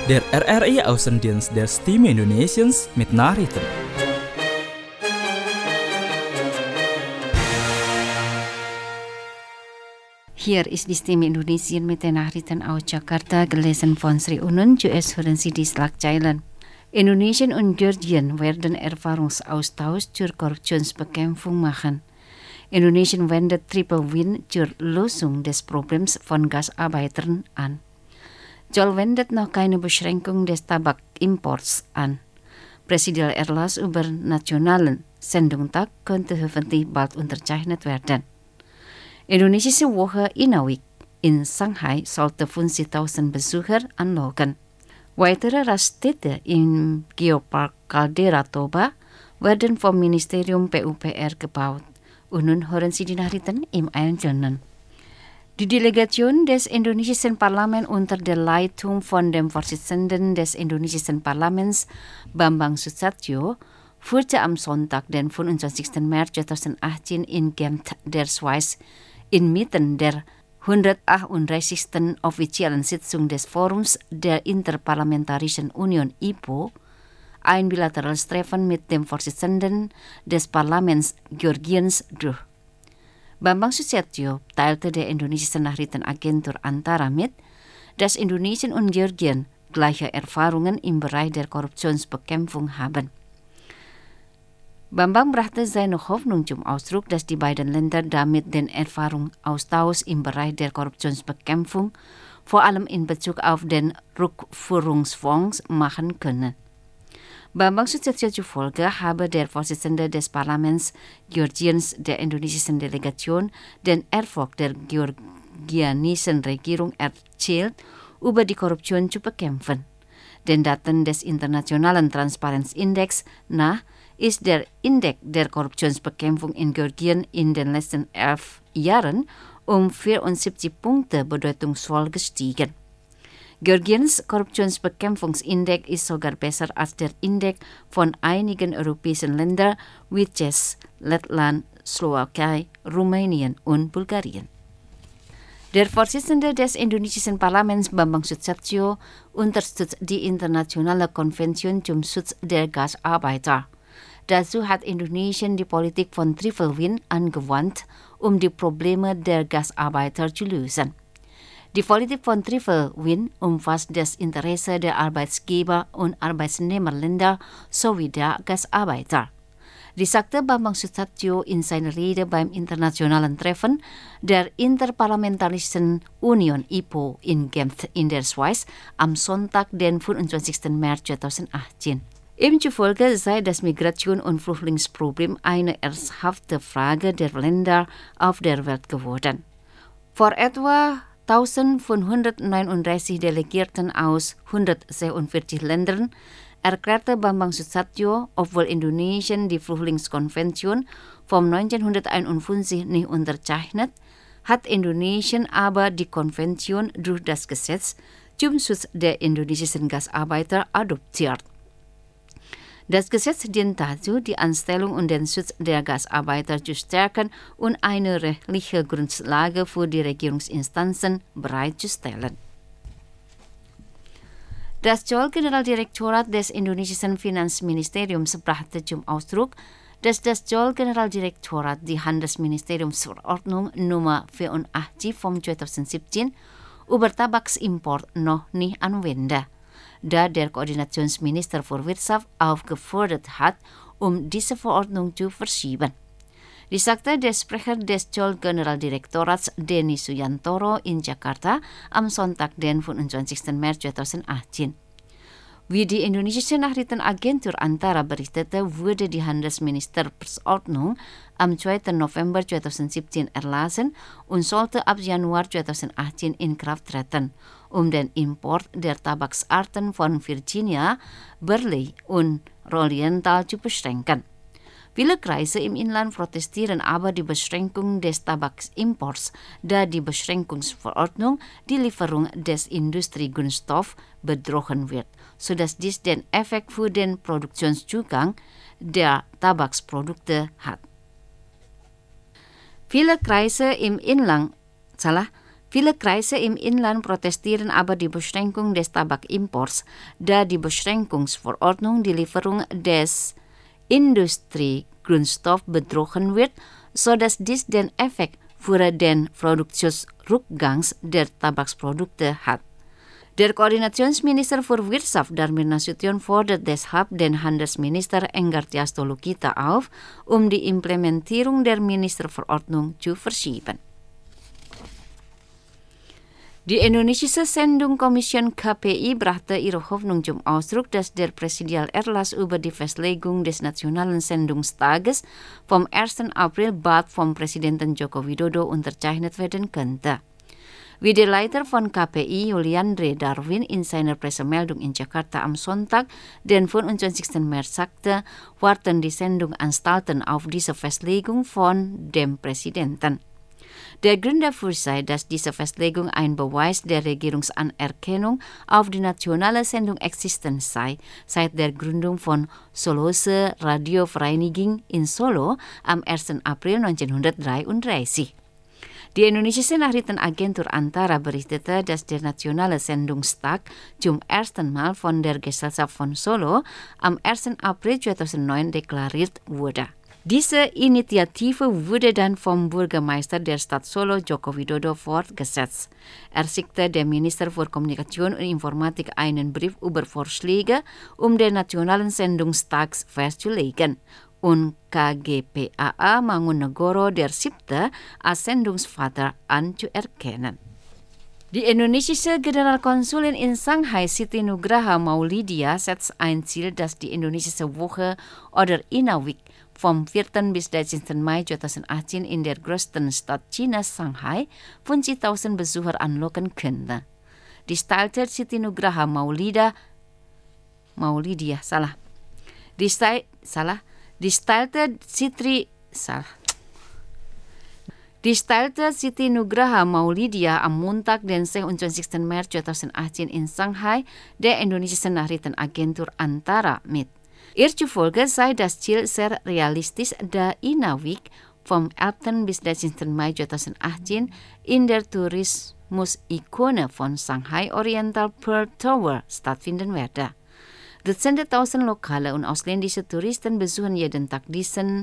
Der RRI Außendienst der Stimme Indonesiens mit Nachrichten. Hier ist die Stimme Indonesien mit den Nachrichten aus Jakarta, gelesen von Sri Unun. Zuerst hören Sie die Schlagzeilen. Indonesien und Georgien werden Erfahrungsaustausch zur Korruptionsbekämpfung machen. Indonesien wendet Triple Win zur Lösung des Problems von Gasarbeitern an. Zoll wendet noch keine Beschränkung des Tabakimports an. Präsidial Erlass über nationalen Sendungstag könnte hoffentlich bald unterzeichnet werden. Indonesische Woche Inawik in Shanghai sollte 50.000 Besucher anlocken. Weitere Raststätte im Geopark Caldera Toba werden vom Ministerium PUPR gebaut. Und nun hören Sie die Nachrichten im Einzelnen. Die Delegation des indonesischen Parlaments unter der Leitung von dem Vorsitzenden des indonesischen Parlaments, Bambang Susatyo, führte am Sonntag, den 25. März 2018 in Genf der Schweiz inmitten der 138. offiziellen Sitzung des Forums der Interparlamentarischen Union IPO ein bilaterales Treffen mit dem Vorsitzenden des Parlaments Georgiens durch. Bambang Susatyo teilte der indonesischen Nachrichtenagentur Antara mit, dass Indonesien und Georgien gleiche Erfahrungen im Bereich der Korruptionsbekämpfung haben. Bambang brachte seine Hoffnung zum Ausdruck, dass die beiden Länder damit den Erfahrungsaustausch im Bereich der Korruptionsbekämpfung vor allem in Bezug auf den Rückführungsfonds machen können. Bambang Susatyo zufolge habe der Vorsitzende des Parlaments Georgiens der indonesischen Delegation den Erfolg der georgianischen Regierung erzählt, über die Korruption zu bekämpfen. Den Daten des Internationalen Transparenzindex nach ist der Index der Korruptionsbekämpfung in Georgien in den letzten 11 Jahren um 74 Punkte bedeutungsvoll gestiegen. Georgiens Korruptionsbekämpfungsindex ist sogar besser als der Index von einigen europäischen Ländern wie Tschechien, Lettland, Slowakei, Rumänien und Bulgarien. Der Vorsitzende des indonesischen Parlaments Bambang Susatyo unterstützt die internationale Konvention zum Schutz der Gasarbeiter. Dazu hat Indonesien die Politik von Triple Win angewandt, um die Probleme der Gasarbeiter zu lösen. Die Politik von Triple Win umfasst das Interesse der Arbeitsgeber und Arbeitnehmerländer sowie der Gasarbeiter. Dies sagte Bambang Susatyo in seiner Rede beim internationalen Treffen der Interparlamentarischen Union IPO in Genf in der Schweiz am Sonntag, den 25. März 2018. Ihm zufolge sei das Migration- und Flüchtlingsproblem eine ernsthafte Frage der Länder auf der Welt geworden. Vor etwa 1539 Delegierten aus 146 Ländern erklärte Bambang Susatyo, obwohl Indonesien die Flüchtlingskonvention vom 1951 nicht unterzeichnet, hat Indonesien aber die Konvention durch das Gesetz zum Schutz der indonesischen Gasarbeiter adoptiert. Das Gesetz dient dazu, die Anstellung und den Schutz der Gasarbeiter zu stärken und eine rechtliche Grundlage für die Regierungsinstanzen bereitzustellen. Das Zollgeneraldirektorat des indonesischen Finanzministeriums brachte zum Ausdruck, dass das Zollgeneraldirektorat die Handelsministeriumsverordnung Nummer 84 vom 2017 über Tabaksimport noch nicht anwende, da der Koordinationsminister für Wirtschaft aufgefordert hat, diese Verordnung zu verschieben. Dies sagte der Sprecher des Zollgeneraldirektorats Denny Suyantoro in Jakarta am Sonntag, den 25. März 2018. Wie die indonesische Nachrichtenagentur Antara berichtete, wurde die Handelsministerverordnung am 2. November 2017 erlassen und sollte ab Januar 2018 in Kraft treten, um den Import der Tabaksarten von Virginia, Burley und Oriental zu beschränken. Viele Kreise im Inland protestieren aber die Beschränkung des Tabakimports, da die Beschränkungsverordnung die Lieferung des Industriegrundstoffs bedrohen wird, sodass dies den Effekt für den Produktionszugang der Tabaksprodukte hat. Viele Kreise im Inland Viele Kreise im Inland protestieren aber die Beschränkung des Tabakimports, da die Beschränkungsverordnung die Lieferung des Industriegrundstoff bedrohen wird, sodass dies den Effekt für den Produktionsrückgang der Tabaksprodukte hat. Der Koordinationsminister für Wirtschaft Darmin Nasution fordert deshalb den Handelsminister Enggartia Stolokita auf, die Implementierung der Ministerverordnung zu verschieben. Die indonesische Sendungskommission KPI brachte ihre Hoffnung zum Ausdruck, dass der Präsidialerlass über die Festlegung des Nationalen Sendungstages vom 1. April bald vom Präsidenten Joko Widodo unterzeichnet werden könnte. Wie der Leiter von KPI, Juliandre Darwin, in seiner Pressemeldung in Jakarta am Sonntag, den 25. März sagte, warten die Sendungsanstalten auf diese Festlegung von dem Präsidenten. Der Grund dafür sei, dass diese Festlegung ein Beweis der Regierungsanerkennung auf die nationale Sendungexistenz sei, seit der Gründung von Solose Radiovereniging in Solo am 1. April 1933. Die indonesische Nachrichtenagentur Antara berichtete, dass der nationale Sendungstag zum ersten Mal von der Gesellschaft von Solo am 1. April 2009 deklariert wurde. Diese Initiative wurde dann vom Bürgermeister der Stadt Solo, Joko Widodo, fortgesetzt. Er schickte dem Minister für Kommunikation und Informatik einen Brief über Vorschläge, den nationalen Sendungstag festzulegen. Und KGPAA Mangunegoro der 7. als Sendungsvater anzuerkennen. Die indonesische Generalkonsulin in Shanghai, Siti Nugraha Maulidia, setzt ein Ziel, dass die indonesische Woche oder Inner Week vom 4. bis 13. Mai 2018 in der größten Stadt Chinas, Shanghai, 50.000 Besucher anlocken könnte. Die stylte Siti Nugraha Maulidia, Die stylte Siti Nugraha Maulidia am Montag, den 26. März 2018 in Shanghai, der indonesischen Nachrichtenagentur Antara mit. Ihr zufolge sei das Ziel sehr realistisch, da Inner Week vom 11. bis 13. Mai 2018 in der Tourismus-Ikone von Shanghai Oriental Pearl Tower stattfinden werde. Dutzende tausend lokale und ausländische Touristen besuchen jeden Tag diesen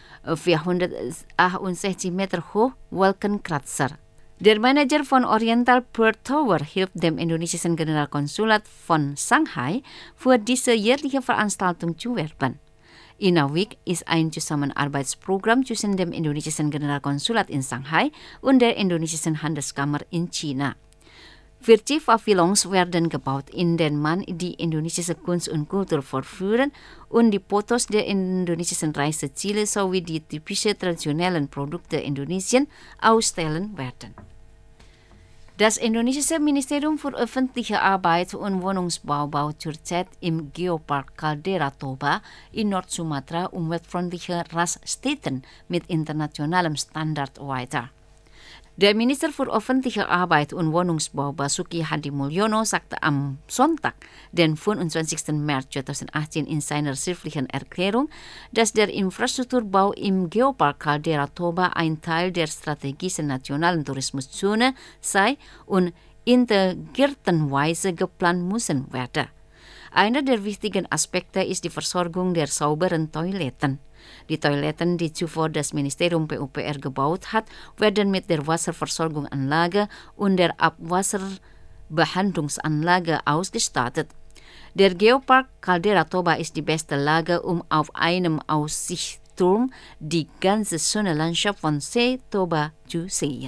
468 Meter hoch Wolkenkratzer. Der Manager von Oriental Pearl Tower hilft dem indonesischen Generalkonsulat von Shanghai, für diese jährliche Veranstaltung zu werben. Inner Week ist ein Zusammenarbeitsprogramm zwischen dem indonesischen Generalkonsulat in Shanghai und der indonesischen Handelskammer in China. 40 Pavillons werden gebaut, in denen man die indonesische Kunst und Kultur vorführen und die Fotos der indonesischen Reiseziele sowie die typischen traditionellen Produkte Indonesien ausstellen werden. Das indonesische Ministerium für öffentliche Arbeit und Wohnungsbau baut zurzeit im Geopark Caldera Toba in Nord-Sumatra umweltfreundliche Raststätten mit internationalem Standard weiter. Der Minister für öffentliche Arbeit und Wohnungsbau Basuki Hadi Mulyono sagte am Sonntag, den 25. März 2018 in seiner schriftlichen Erklärung, dass der Infrastrukturbau im Geopark Caldera Toba ein Teil der strategischen nationalen Tourismuszone sei und integriertenweise geplant müssen werden. Einer der wichtigen Aspekte ist die Versorgung der sauberen Toiletten. Die Toiletten, die zuvor das Ministerium PUPR gebaut hat, werden mit der Wasserversorgungsanlage und der Abwasserbehandlungsanlage ausgestattet. Der Geopark Caldera Toba ist die beste Lage, auf einem Aussichtsturm die ganze schöne Landschaft von See Toba zu sehen.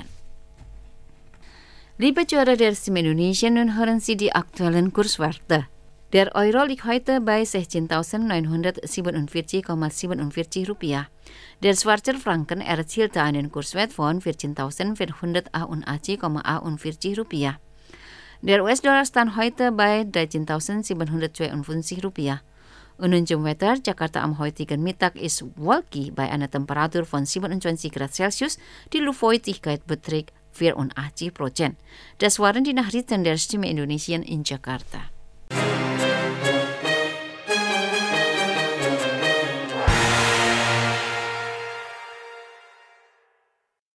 Liebe Zuhörer der Stimme Indonesia, nun hören Sie die aktuellen Kurswerte. Der Euro liegt heute bei 16.947,47 Rupiah. Der Schweizer Franken erzielte einen Kurswert von 14.481,41 Rupiah. Der US-Dollar stand heute bei 13.752 Rupiah. Und nun zum Wetter. Jakarta am heutigen Mittag ist wolkig bei einer Temperatur von 27 Grad Celsius. Die Luftfeuchtigkeit beträgt 84%. Das waren die Nachrichten der Stimme Indonesien in Jakarta.